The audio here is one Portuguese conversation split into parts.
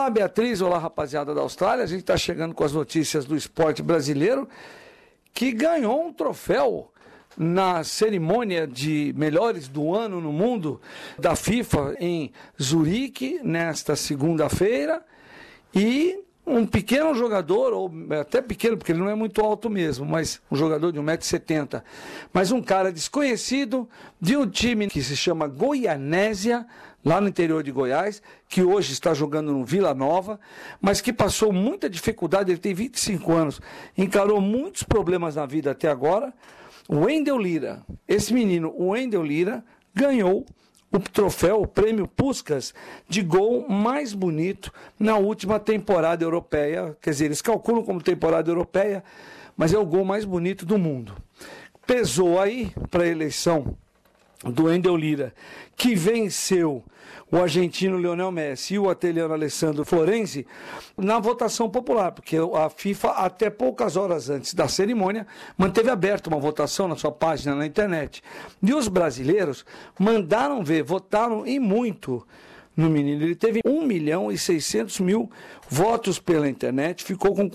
Olá, Beatriz, olá, rapaziada da Austrália. A gente está chegando com as notícias do esporte brasileiro, que ganhou um troféu na cerimônia de melhores do ano no mundo da FIFA em Zurique, nesta segunda-feira, e um pequeno jogador, ou até pequeno, porque ele não é muito alto mesmo, mas um jogador de 1,70 m, mas um cara desconhecido de um time que se chama Goianésia, lá no interior de Goiás, que hoje está jogando no Vila Nova, mas que passou muita dificuldade. Ele tem 25 anos, encarou muitos problemas na vida até agora. O Wendel Lira, esse menino, o Wendel Lira, ganhou o troféu, o prêmio Puskás de gol mais bonito na última temporada europeia. Quer dizer, eles calculam como temporada europeia, mas é o gol mais bonito do mundo. Pesou aí para a eleição do Wendel Lira, que venceu o argentino Lionel Messi e o italiano Alessandro Florenzi na votação popular, porque a FIFA, até poucas horas antes da cerimônia, manteve aberta uma votação na sua página na internet. E os brasileiros mandaram ver, votaram e muito no menino. Ele teve 1.600.000 votos pela internet, ficou com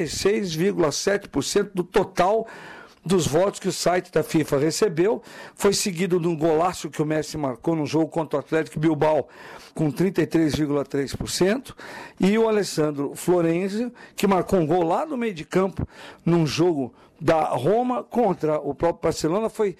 46,7% do total dos votos que o site da FIFA recebeu. Foi seguido de um golaço que o Messi marcou no jogo contra o Atlético Bilbao, com 33,3%, e o Alessandro Florenzi, que marcou um gol lá no meio de campo, num jogo da Roma contra o próprio Barcelona, foi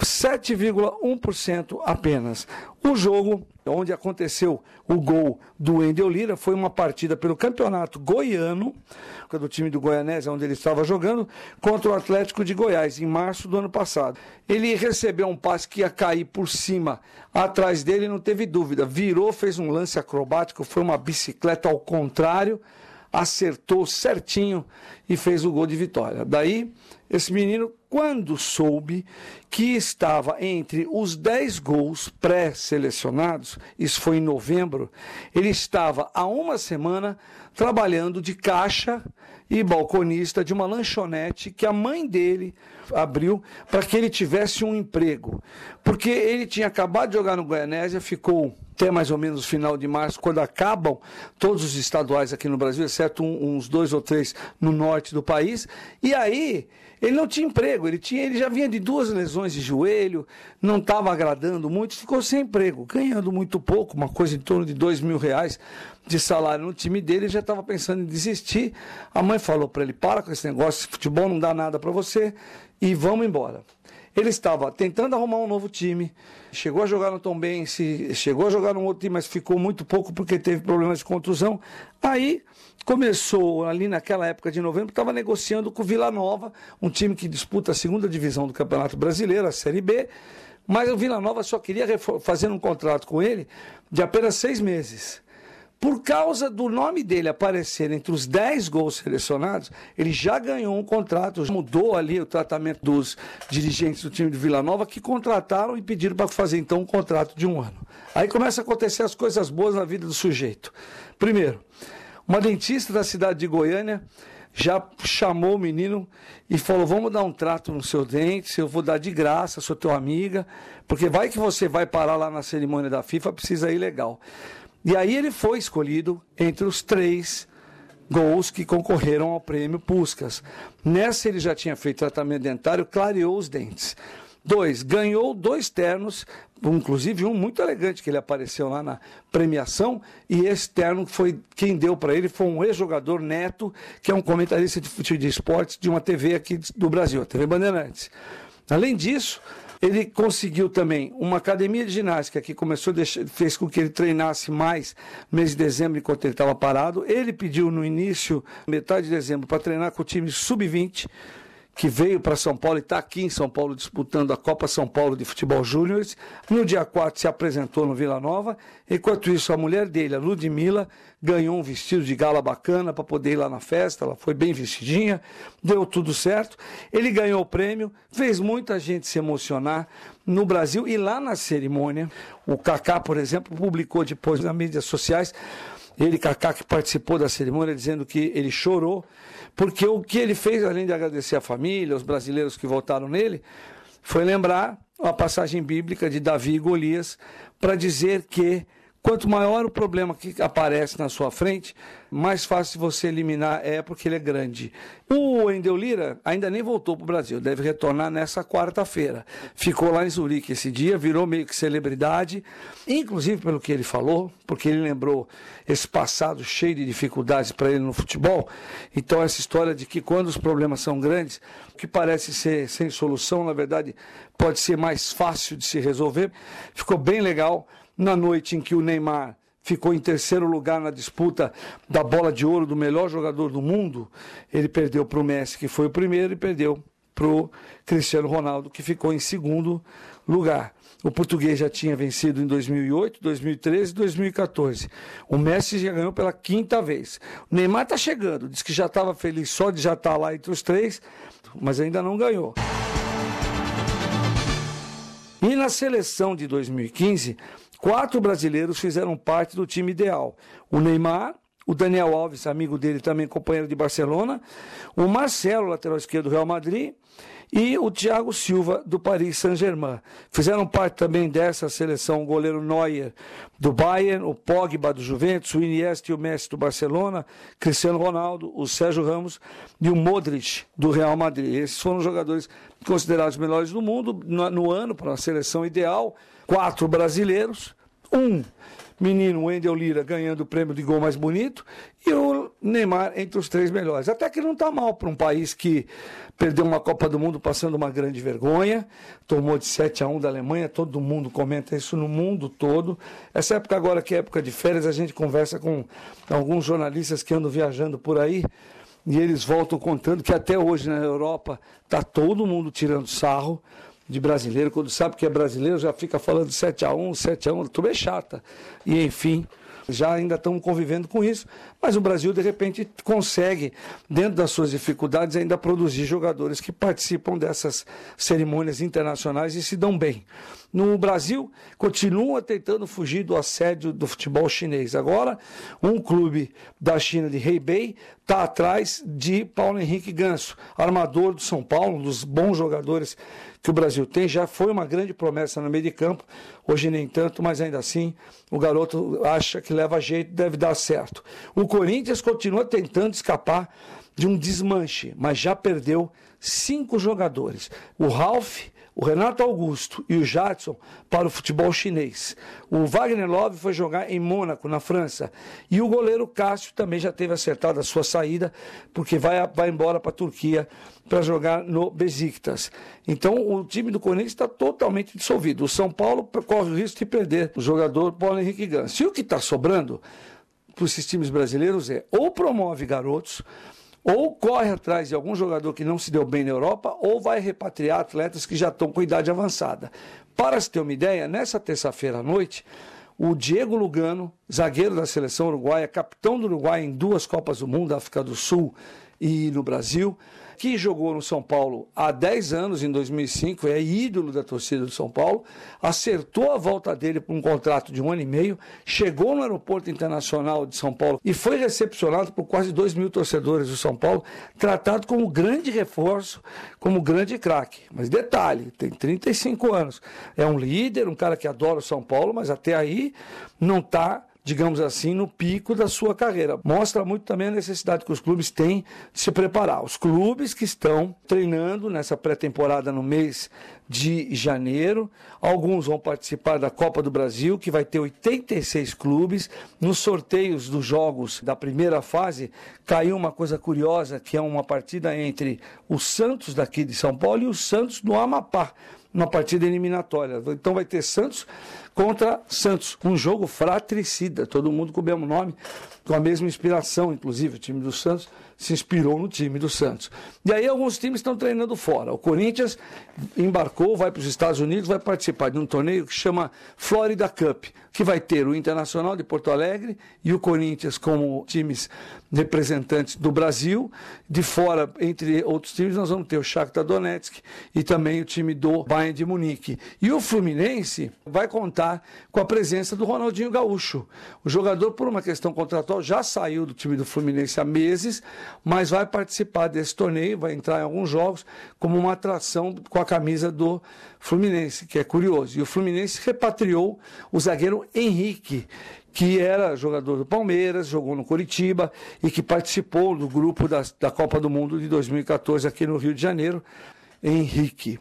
7,1% apenas. O jogo onde aconteceu o gol do Wendel Lira foi uma partida pelo campeonato goiano, do time do Goianésia, onde ele estava jogando, contra o Atlético de Goiás, em março do ano passado. Ele recebeu um passe que ia cair por cima, atrás dele, não teve dúvida, virou, fez um lance acrobático, foi uma bicicleta ao contrário, acertou certinho e fez o gol de vitória. Daí, esse menino, quando soube que estava entre os 10 gols pré-selecionados, isso foi em novembro, ele estava há uma semana trabalhando de caixa e balconista de uma lanchonete que a mãe dele abriu para que ele tivesse um emprego. Porque ele tinha acabado de jogar no Goianésia, ficou até mais ou menos o final de março, quando acabam todos os estaduais aqui no Brasil, exceto uns 2 ou 3 no norte do país, e aí ele não tinha emprego, ele já vinha de 2 lesões de joelho, não estava agradando muito, ficou sem emprego, ganhando muito pouco, uma coisa em torno de R$2.000 de salário no time dele, ele já estava pensando em desistir. A mãe falou para ele: para com esse negócio, esse futebol não dá nada para você e vamos embora. Ele estava tentando arrumar um novo time, chegou a jogar no Tombense, chegou a jogar num outro time, mas ficou muito pouco porque teve problemas de contusão. Aí começou, ali naquela época de novembro, estava negociando com o Vila Nova, um time que disputa a segunda divisão do Campeonato Brasileiro, a Série B, mas o Vila Nova só queria fazer um contrato com ele de apenas 6 meses. Por causa do nome dele aparecer entre os 10 gols selecionados, ele já ganhou um contrato, já mudou ali o tratamento dos dirigentes do time do Vila Nova, que contrataram e pediram para fazer então um contrato de 1 ano. Aí começam a acontecer as coisas boas na vida do sujeito. Primeiro, uma dentista da cidade de Goiânia já chamou o menino e falou: vamos dar um trato no seu dente, eu vou dar de graça, sou tua amiga, porque vai que você vai parar lá na cerimônia da FIFA, precisa ir legal. E aí ele foi escolhido entre os 3 gols que concorreram ao prêmio Puskás. Nessa ele já tinha feito tratamento dentário, clareou os dentes. 2, ganhou 2 ternos, inclusive um muito elegante que ele apareceu lá na premiação, e esse terno foi quem deu para ele, foi um ex-jogador Neto, que é um comentarista de esportes de uma TV aqui do Brasil, a TV Bandeirantes. Além disso, ele conseguiu também uma academia de ginástica que fez com que ele treinasse mais no mês de dezembro, enquanto ele estava parado. Ele pediu no início, metade de dezembro, para treinar com o time sub-20, que veio para São Paulo e está aqui em São Paulo disputando a Copa São Paulo de Futebol Júnior. No dia 4 se apresentou no Vila Nova. Enquanto isso, a mulher dele, a Ludmila, ganhou um vestido de gala bacana para poder ir lá na festa. Ela foi bem vestidinha, deu tudo certo. Ele ganhou o prêmio, fez muita gente se emocionar no Brasil. E lá na cerimônia, o Kaká, por exemplo, publicou depois nas mídias sociais, ele, Kaká, que participou da cerimônia, dizendo que ele chorou, porque o que ele fez, além de agradecer a família, os brasileiros que votaram nele, foi lembrar a passagem bíblica de Davi e Golias, para dizer que Quanto maior o problema que aparece na sua frente, mais fácil você eliminar porque ele é grande. O Wendel Lira ainda nem voltou para o Brasil, deve retornar nessa quarta-feira. Ficou lá em Zurique esse dia, virou meio que celebridade, inclusive pelo que ele falou, porque ele lembrou esse passado cheio de dificuldades para ele no futebol. Então essa história de que quando os problemas são grandes, o que parece ser sem solução, na verdade, pode ser mais fácil de se resolver. Ficou bem legal na noite em que o Neymar ficou em terceiro lugar na disputa da bola de ouro do melhor jogador do mundo. Ele perdeu para o Messi, que foi o primeiro, e perdeu para o Cristiano Ronaldo, que ficou em segundo lugar. O português já tinha vencido em 2008, 2013 e 2014. O Messi já ganhou pela quinta vez. O Neymar está chegando, diz que já estava feliz só de já estar lá entre os três, mas ainda não ganhou. E na seleção de 2015, 4 brasileiros fizeram parte do time ideal. O Neymar, o Daniel Alves, amigo dele também, companheiro de Barcelona, o Marcelo, lateral esquerdo do Real Madrid, e o Thiago Silva, do Paris Saint-Germain. Fizeram parte também dessa seleção o goleiro Neuer, do Bayern, o Pogba, do Juventus, o Iniesta e o Messi, do Barcelona, Cristiano Ronaldo, o Sérgio Ramos e o Modric, do Real Madrid. Esses foram os jogadores considerados os melhores do mundo no ano, para a seleção ideal. 4 brasileiros, um menino, Wendel Lira, ganhando o prêmio de gol mais bonito, e o Neymar entre os 3 melhores. Até que não está mal para um país que perdeu uma Copa do Mundo passando uma grande vergonha, tomou de 7-1 da Alemanha, todo mundo comenta isso no mundo todo. Essa época agora, que é época de férias, a gente conversa com alguns jornalistas que andam viajando por aí, e eles voltam contando que até hoje na Europa está todo mundo tirando sarro de brasileiro. Quando sabe que é brasileiro, já fica falando de 7-1, tudo é chata. E enfim, já ainda estão convivendo com isso, mas o Brasil de repente consegue, dentro das suas dificuldades, ainda produzir jogadores que participam dessas cerimônias internacionais e se dão bem. No Brasil, continua tentando fugir do assédio do futebol chinês. Agora, um clube da China de Hebei está atrás de Paulo Henrique Ganso, armador do São Paulo, um dos bons jogadores que o Brasil tem. Já foi uma grande promessa no meio de campo, hoje nem tanto, mas ainda assim o garoto acha que leva jeito, deve dar certo. O Corinthians continua tentando escapar de um desmanche, mas já perdeu 5 jogadores. O Ralf, o Renato Augusto e o Jadson para o futebol chinês. O Wagner Love foi jogar em Mônaco, na França. E o goleiro Cássio também já teve acertado a sua saída, porque vai embora para a Turquia para jogar no Besiktas. Então o time do Corinthians está totalmente dissolvido. O São Paulo corre o risco de perder o jogador Paulo Henrique Ganso. E o que está sobrando para esses times brasileiros ou promove garotos, ou corre atrás de algum jogador que não se deu bem na Europa, ou vai repatriar atletas que já estão com idade avançada. Para se ter uma ideia, nessa terça-feira à noite, o Diego Lugano, zagueiro da seleção uruguaia, capitão do Uruguai em 2 Copas do Mundo, África do Sul e no Brasil, que jogou no São Paulo há 10 anos, em 2005, é ídolo da torcida do São Paulo, acertou a volta dele para um contrato de 1 ano e meio, chegou no aeroporto internacional de São Paulo e foi recepcionado por quase 2.000 torcedores do São Paulo, tratado como grande reforço, como grande craque. Mas detalhe, tem 35 anos, é um líder, um cara que adora o São Paulo, mas até aí não está, digamos assim, no pico da sua carreira. Mostra muito também a necessidade que os clubes têm de se preparar. Os clubes que estão treinando nessa pré-temporada no mês de janeiro, alguns vão participar da Copa do Brasil, que vai ter 86 clubes. Nos sorteios dos jogos da primeira fase, caiu uma coisa curiosa, que é uma partida entre o Santos daqui de São Paulo e o Santos do Amapá, uma partida eliminatória. Então vai ter Santos contra Santos, um jogo fratricida, todo mundo com o mesmo nome, com a mesma inspiração, inclusive o time do Santos se inspirou no time do Santos. E aí alguns times estão treinando fora. O Corinthians embarcou, vai para os Estados Unidos, vai participar de um torneio que chama Florida Cup, que vai ter o Internacional de Porto Alegre e o Corinthians como times representantes do Brasil. De fora, entre outros times, nós vamos ter o Shakhtar Donetsk e também o time do Bayern de Munique. E o Fluminense vai contar com a presença do Ronaldinho Gaúcho. O jogador, por uma questão contratual, Marechal já saiu do time do Fluminense há meses, mas vai participar desse torneio, vai entrar em alguns jogos como uma atração com a camisa do Fluminense, que é curioso. E o Fluminense repatriou o zagueiro Henrique, que era jogador do Palmeiras, jogou no Coritiba e que participou do grupo da Copa do Mundo de 2014 aqui no Rio de Janeiro. Henrique.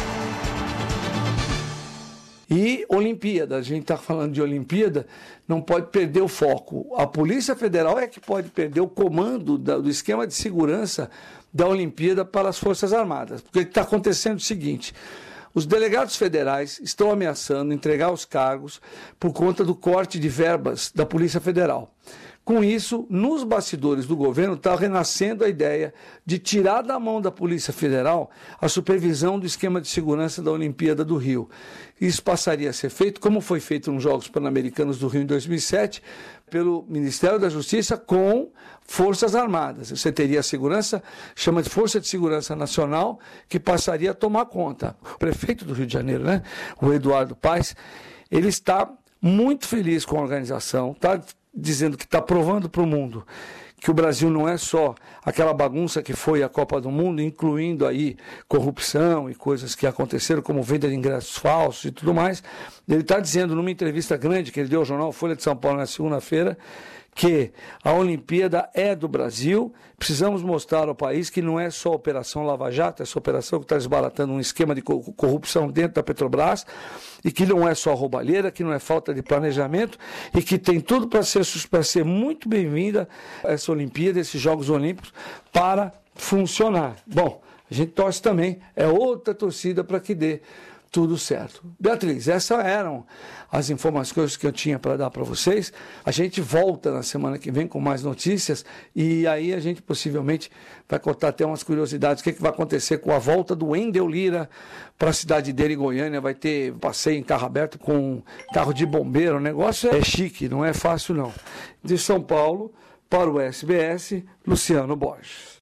E Olimpíada, a gente está falando de Olimpíada, não pode perder o foco. A Polícia Federal é que pode perder o comando do esquema de segurança da Olimpíada para as Forças Armadas. Porque está acontecendo o seguinte: os delegados federais estão ameaçando entregar os cargos por conta do corte de verbas da Polícia Federal. Com isso, nos bastidores do governo está renascendo a ideia de tirar da mão da Polícia Federal a supervisão do esquema de segurança da Olimpíada do Rio. Isso passaria a ser feito, como foi feito nos Jogos Pan-Americanos do Rio em 2007, pelo Ministério da Justiça com Forças Armadas. Você teria a segurança, chama de Força de Segurança Nacional, que passaria a tomar conta. O prefeito do Rio de Janeiro, o Eduardo Paes, ele está muito feliz com a organização, está dizendo que está provando para o mundo que o Brasil não é só aquela bagunça que foi a Copa do Mundo, incluindo aí corrupção e coisas que aconteceram, como venda de ingressos falsos e tudo mais. Ele está dizendo numa entrevista grande que ele deu ao jornal Folha de São Paulo na segunda-feira que a Olimpíada é do Brasil. Precisamos mostrar ao país que não é só a Operação Lava Jato, essa operação que está desbaratando um esquema de corrupção dentro da Petrobras, e que não é só roubalheira, que não é falta de planejamento, e que tem tudo para ser muito bem-vinda essa Olimpíada, esses Jogos Olímpicos, para funcionar. Bom, a gente torce também, é outra torcida para que dê tudo certo. Beatriz, essas eram as informações que eu tinha para dar para vocês. A gente volta na semana que vem com mais notícias e aí a gente possivelmente vai contar até umas curiosidades. O que vai acontecer com a volta do Wendel Lira para a cidade dele, Goiânia. Vai ter passeio em carro aberto com carro de bombeiro. O negócio é chique, não é fácil não. De São Paulo, para o SBS, Luciano Borges.